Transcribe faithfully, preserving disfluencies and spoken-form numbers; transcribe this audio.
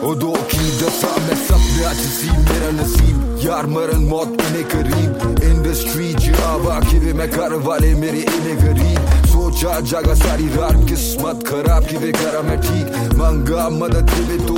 ओ दो की दफा मैं सपने आज सी मेरा नसीब यार मरण मौत इन्हें करीब इंडस्ट्री जावा कि वे मैं घर वाले मेरे इन्हें गरीब सोचा जागा सारी रात किस्मत खराब कि वे करा मैं ठीक मंगा मदद कि वे तो